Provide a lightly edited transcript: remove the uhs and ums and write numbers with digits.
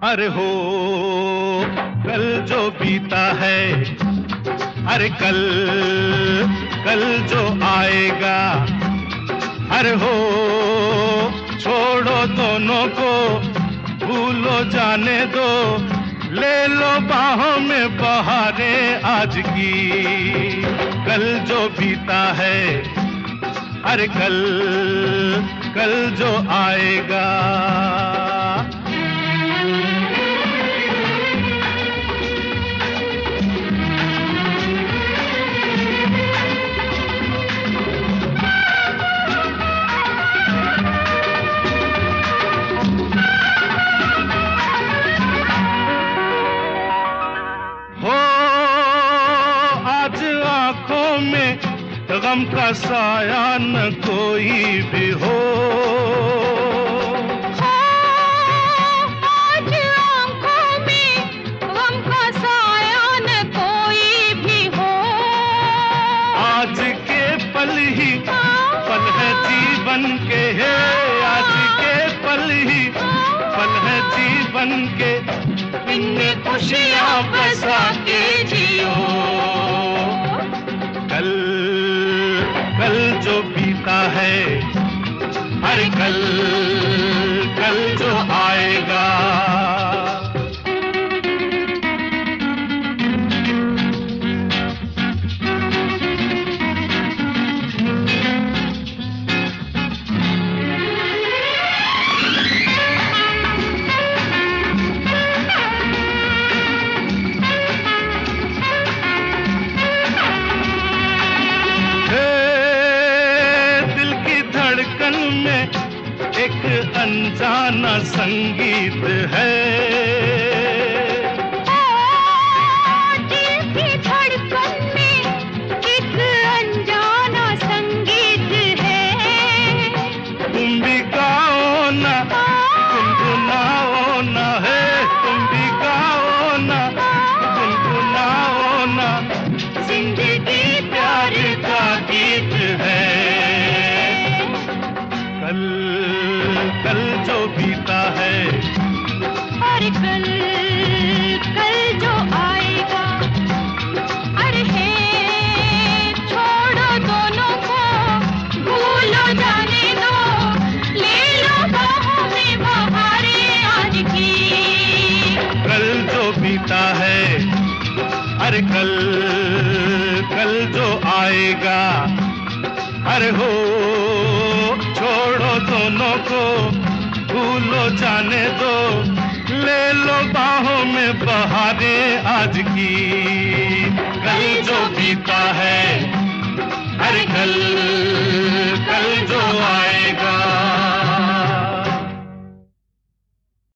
अरे हो कल जो बीता है, अरे कल कल जो आएगा। अरे हो छोड़ो दोनों को, भूलो जाने दो, ले लो बाहों में बहारें आज की। कल जो बीता है, अरे कल कल जो आएगा। गम का साया न कोई भी हो, आज आँखों में गम का साया न कोई भी हो। आज के पल ही पल है जीवन के, है आज के पल ही पल है जीवन के, इनमें खुशियाँ बसा के जियो। कल जो बीता है, हर कल कल जो आएगा। एक अनजाना संगीत है, दिल की धड़कन में एक अनजाना संगीत है। तुम भी गाओ ना, गुनगुनाओ ना, है तुम भी गाओ ना, गुनगुनाओ ना, जिंदगी प्यार का गीत है। कल जो बीता है, अरे कल कल जो आएगा। अरे है छोड़ो दोनों को, भूलो जाने दो, ले लो बाहों में बहारें आज की। कल जो बीता है, अरे कल कल जो आएगा। अरे हो छोड़ो दोनों को, भूलो जाने दो, ले लो बाहों में बहारें आज की। कल जो बीता है,